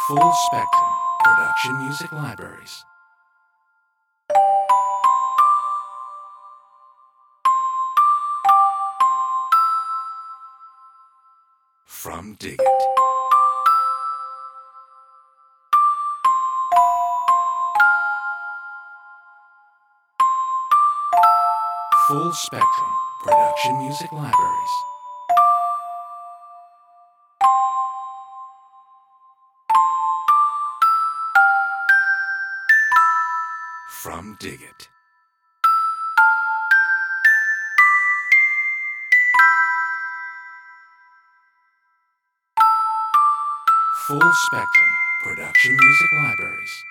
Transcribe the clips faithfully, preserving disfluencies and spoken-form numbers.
Full Spectrum Production Music Libraries. From Dig It. Full Spectrum Production Music Libraries. From Dig It. Full Spectrum Production Music Libraries.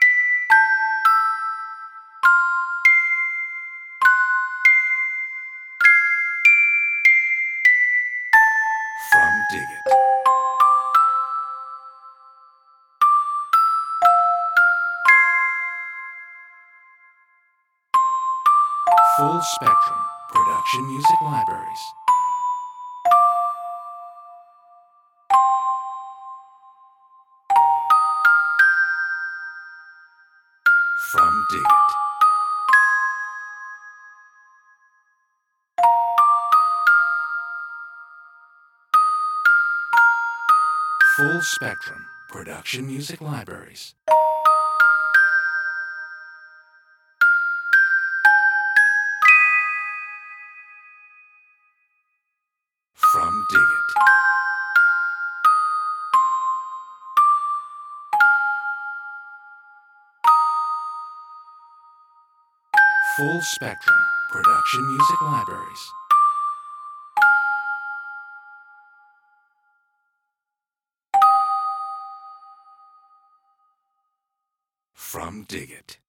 From Dig It. Full Spectrum Production Music Libraries. From Dig It. Full Spectrum Production Music Libraries. From Dig It. Full Spectrum Production Music Libraries. From Dig It.